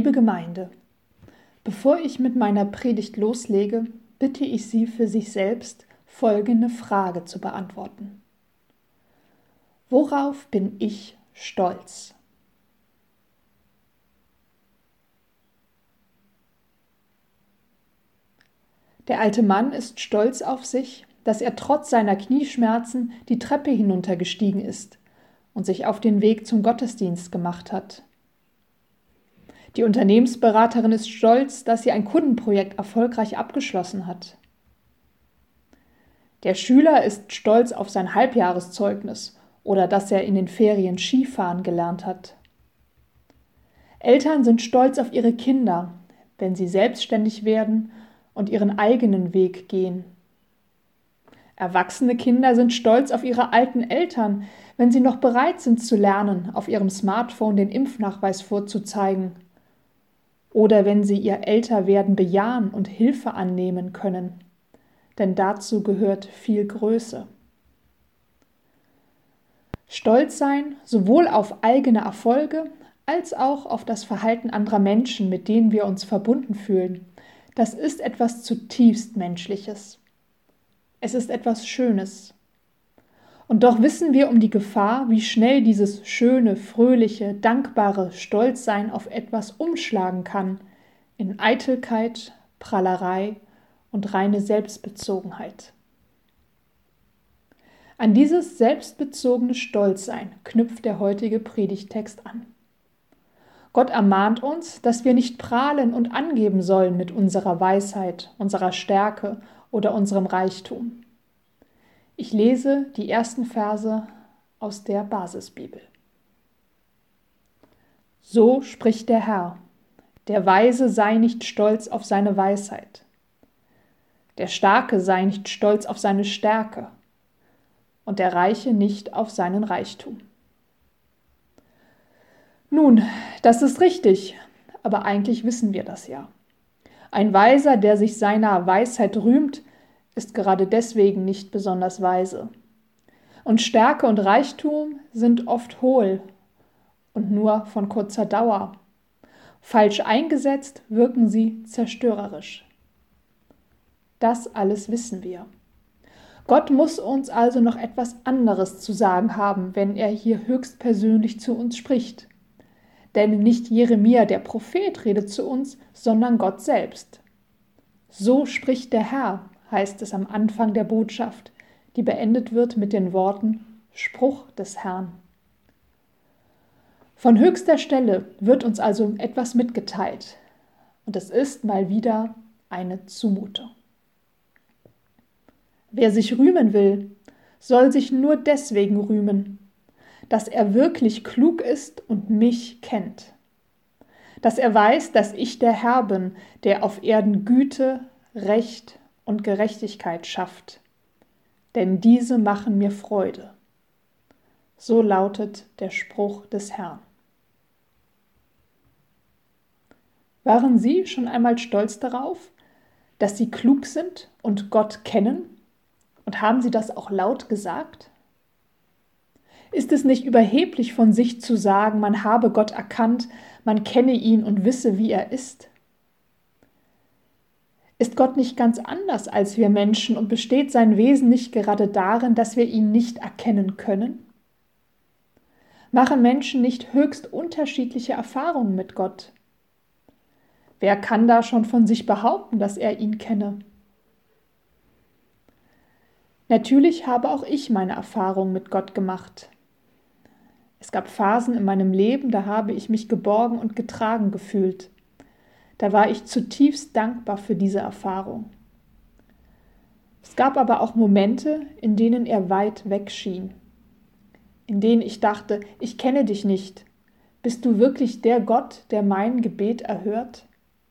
Liebe Gemeinde, bevor ich mit meiner Predigt loslege, bitte ich Sie für sich selbst folgende Frage zu beantworten. Worauf bin ich stolz? Der alte Mann ist stolz auf sich, dass er trotz seiner Knieschmerzen die Treppe hinuntergestiegen ist und sich auf den Weg zum Gottesdienst gemacht hat. Die Unternehmensberaterin ist stolz, dass sie ein Kundenprojekt erfolgreich abgeschlossen hat. Der Schüler ist stolz auf sein Halbjahreszeugnis oder dass er in den Ferien Skifahren gelernt hat. Eltern sind stolz auf ihre Kinder, wenn sie selbstständig werden und ihren eigenen Weg gehen. Erwachsene Kinder sind stolz auf ihre alten Eltern, wenn sie noch bereit sind zu lernen, auf ihrem Smartphone den Impfnachweis vorzuzeigen. Oder wenn sie ihr Älterwerden bejahen und Hilfe annehmen können. Denn dazu gehört viel Größe. Stolz sein sowohl auf eigene Erfolge als auch auf das Verhalten anderer Menschen, mit denen wir uns verbunden fühlen, das ist etwas zutiefst Menschliches. Es ist etwas Schönes. Und doch wissen wir um die Gefahr, wie schnell dieses schöne, fröhliche, dankbare Stolzsein auf etwas umschlagen kann in Eitelkeit, Prahlerei und reine Selbstbezogenheit. An dieses selbstbezogene Stolzsein knüpft der heutige Predigttext an. Gott ermahnt uns, dass wir nicht prahlen und angeben sollen mit unserer Weisheit, unserer Stärke oder unserem Reichtum. Ich lese die ersten Verse aus der Basisbibel. So spricht der Herr: Der Weise sei nicht stolz auf seine Weisheit. Der Starke sei nicht stolz auf seine Stärke und der Reiche nicht auf seinen Reichtum. Nun, das ist richtig, aber eigentlich wissen wir das ja. Ein Weiser, der sich seiner Weisheit rühmt, ist gerade deswegen nicht besonders weise. Und Stärke und Reichtum sind oft hohl und nur von kurzer Dauer. Falsch eingesetzt wirken sie zerstörerisch. Das alles wissen wir. Gott muss uns also noch etwas anderes zu sagen haben, wenn er hier höchstpersönlich zu uns spricht. Denn nicht Jeremia, der Prophet, redet zu uns, sondern Gott selbst. So spricht der Herr, heißt es am Anfang der Botschaft, die beendet wird mit den Worten Spruch des Herrn. Von höchster Stelle wird uns also etwas mitgeteilt, und es ist mal wieder eine Zumutung. Wer sich rühmen will, soll sich nur deswegen rühmen, dass er wirklich klug ist und mich kennt, dass er weiß, dass ich der Herr bin, der auf Erden Güte, Recht und Gerechtigkeit schafft, denn diese machen mir Freude. So lautet der Spruch des Herrn. Waren Sie schon einmal stolz darauf, dass Sie klug sind und Gott kennen? Und haben Sie das auch laut gesagt? Ist es nicht überheblich von sich zu sagen, man habe Gott erkannt, man kenne ihn und wisse, wie er ist? Ist Gott nicht ganz anders als wir Menschen und besteht sein Wesen nicht gerade darin, dass wir ihn nicht erkennen können? Machen Menschen nicht höchst unterschiedliche Erfahrungen mit Gott? Wer kann da schon von sich behaupten, dass er ihn kenne? Natürlich habe auch ich meine Erfahrungen mit Gott gemacht. Es gab Phasen in meinem Leben, da habe ich mich geborgen und getragen gefühlt. Da war ich zutiefst dankbar für diese Erfahrung. Es gab aber auch Momente, in denen er weit weg schien, in denen ich dachte, ich kenne dich nicht. Bist du wirklich der Gott, der mein Gebet erhört?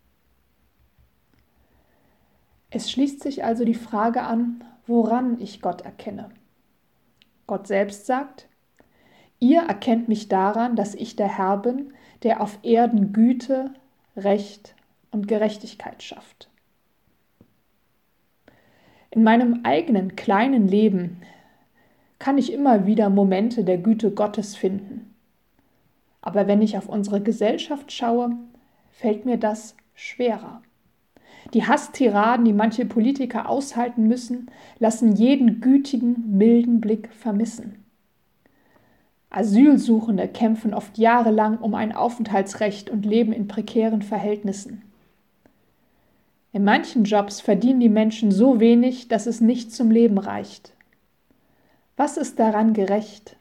Es schließt sich also die Frage an, woran ich Gott erkenne. Gott selbst sagt: Ihr erkennt mich daran, dass ich der Herr bin, der auf Erden Güte, Recht und Gerechtigkeit schafft. In meinem eigenen kleinen Leben kann ich immer wieder Momente der Güte Gottes finden. Aber wenn ich auf unsere Gesellschaft schaue, fällt mir das schwerer. Die Hasstiraden, die manche Politiker aushalten müssen, lassen jeden gütigen, milden Blick vermissen. Asylsuchende kämpfen oft jahrelang um ein Aufenthaltsrecht und leben in prekären Verhältnissen. In manchen Jobs verdienen die Menschen so wenig, dass es nicht zum Leben reicht. Was ist daran gerecht?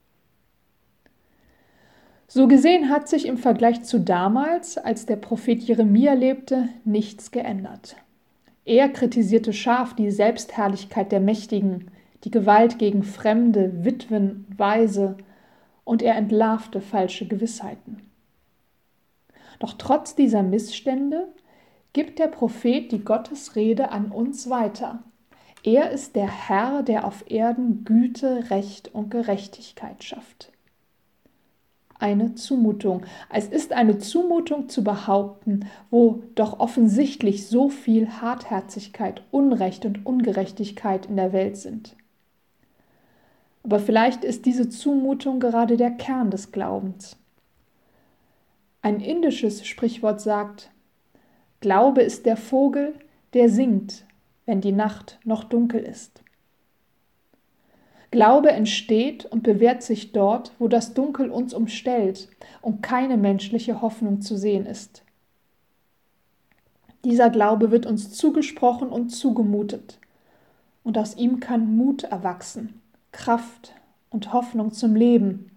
So gesehen hat sich im Vergleich zu damals, als der Prophet Jeremia lebte, nichts geändert. Er kritisierte scharf die Selbstherrlichkeit der Mächtigen, die Gewalt gegen Fremde, Witwen, Waise, und er entlarvte falsche Gewissheiten. Doch trotz dieser Missstände gibt der Prophet die Gottesrede an uns weiter. Er ist der Herr, der auf Erden Güte, Recht und Gerechtigkeit schafft. Eine Zumutung. Es ist eine Zumutung zu behaupten, wo doch offensichtlich so viel Hartherzigkeit, Unrecht und Ungerechtigkeit in der Welt sind. Aber vielleicht ist diese Zumutung gerade der Kern des Glaubens. Ein indisches Sprichwort sagt: Glaube ist der Vogel, der singt, wenn die Nacht noch dunkel ist. Glaube entsteht und bewährt sich dort, wo das Dunkel uns umstellt und keine menschliche Hoffnung zu sehen ist. Dieser Glaube wird uns zugesprochen und zugemutet, und aus ihm kann Mut erwachsen, Kraft und Hoffnung zum Leben.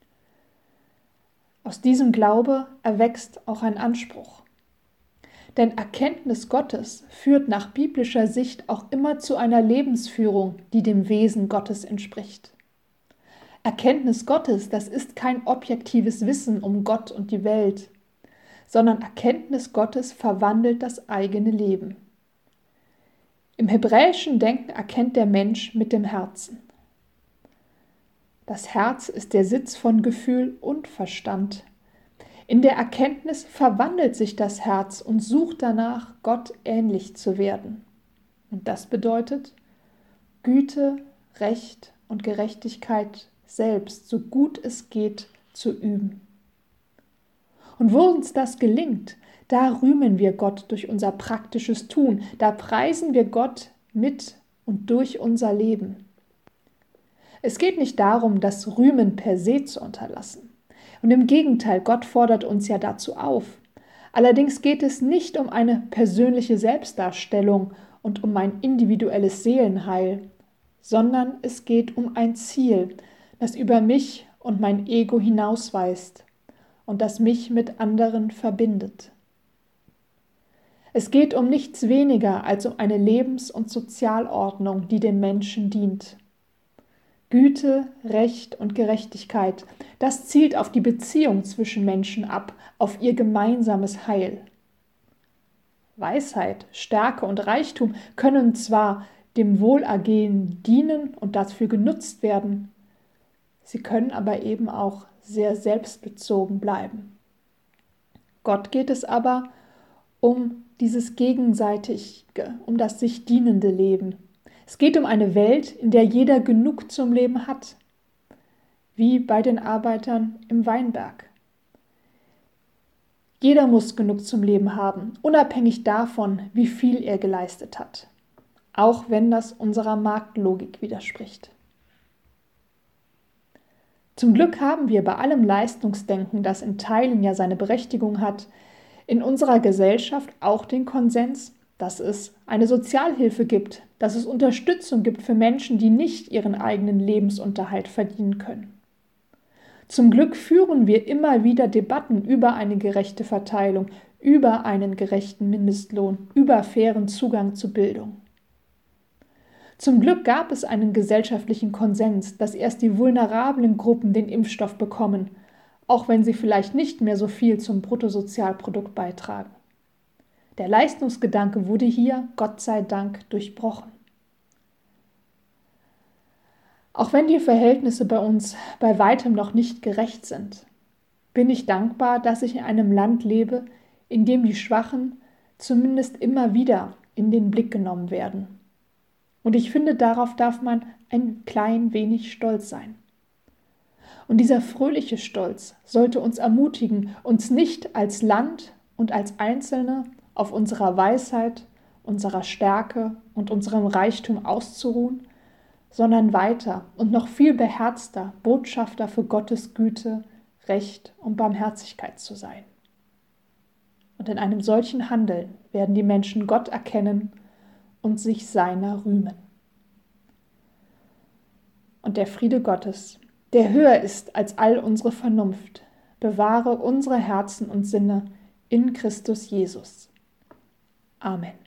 Aus diesem Glaube erwächst auch ein Anspruch. Denn Erkenntnis Gottes führt nach biblischer Sicht auch immer zu einer Lebensführung, die dem Wesen Gottes entspricht. Erkenntnis Gottes, das ist kein objektives Wissen um Gott und die Welt, sondern Erkenntnis Gottes verwandelt das eigene Leben. Im hebräischen Denken erkennt der Mensch mit dem Herzen. Das Herz ist der Sitz von Gefühl und Verstand. In der Erkenntnis verwandelt sich das Herz und sucht danach, Gott ähnlich zu werden. Und das bedeutet, Güte, Recht und Gerechtigkeit selbst, so gut es geht, zu üben. Und wo uns das gelingt, da rühmen wir Gott durch unser praktisches Tun, da preisen wir Gott mit und durch unser Leben. Es geht nicht darum, das Rühmen per se zu unterlassen. Und im Gegenteil, Gott fordert uns ja dazu auf. Allerdings geht es nicht um eine persönliche Selbstdarstellung und um ein individuelles Seelenheil, sondern es geht um ein Ziel, das über mich und mein Ego hinausweist und das mich mit anderen verbindet. Es geht um nichts weniger als um eine Lebens- und Sozialordnung, die dem Menschen dient. Güte, Recht und Gerechtigkeit, das zielt auf die Beziehung zwischen Menschen ab, auf ihr gemeinsames Heil. Weisheit, Stärke und Reichtum können zwar dem Wohlergehen dienen und dafür genutzt werden, sie können aber eben auch sehr selbstbezogen bleiben. Gott geht es aber um dieses Gegenseitige, um das sich dienende Leben. Es geht um eine Welt, in der jeder genug zum Leben hat, wie bei den Arbeitern im Weinberg. Jeder muss genug zum Leben haben, unabhängig davon, wie viel er geleistet hat, auch wenn das unserer Marktlogik widerspricht. Zum Glück haben wir bei allem Leistungsdenken, das in Teilen ja seine Berechtigung hat, in unserer Gesellschaft auch den Konsens, dass es eine Sozialhilfe gibt, dass es Unterstützung gibt für Menschen, die nicht ihren eigenen Lebensunterhalt verdienen können. Zum Glück führen wir immer wieder Debatten über eine gerechte Verteilung, über einen gerechten Mindestlohn, über fairen Zugang zu Bildung. Zum Glück gab es einen gesellschaftlichen Konsens, dass erst die vulnerablen Gruppen den Impfstoff bekommen, auch wenn sie vielleicht nicht mehr so viel zum Bruttosozialprodukt beitragen. Der Leistungsgedanke wurde hier, Gott sei Dank, durchbrochen. Auch wenn die Verhältnisse bei uns bei weitem noch nicht gerecht sind, bin ich dankbar, dass ich in einem Land lebe, in dem die Schwachen zumindest immer wieder in den Blick genommen werden. Und ich finde, darauf darf man ein klein wenig stolz sein. Und dieser fröhliche Stolz sollte uns ermutigen, uns nicht als Land und als Einzelne auf unserer Weisheit, unserer Stärke und unserem Reichtum auszuruhen, sondern weiter und noch viel beherzter Botschafter für Gottes Güte, Recht und Barmherzigkeit zu sein. Und in einem solchen Handeln werden die Menschen Gott erkennen und sich seiner rühmen. Und der Friede Gottes, der höher ist als all unsere Vernunft, bewahre unsere Herzen und Sinne in Christus Jesus. Amen.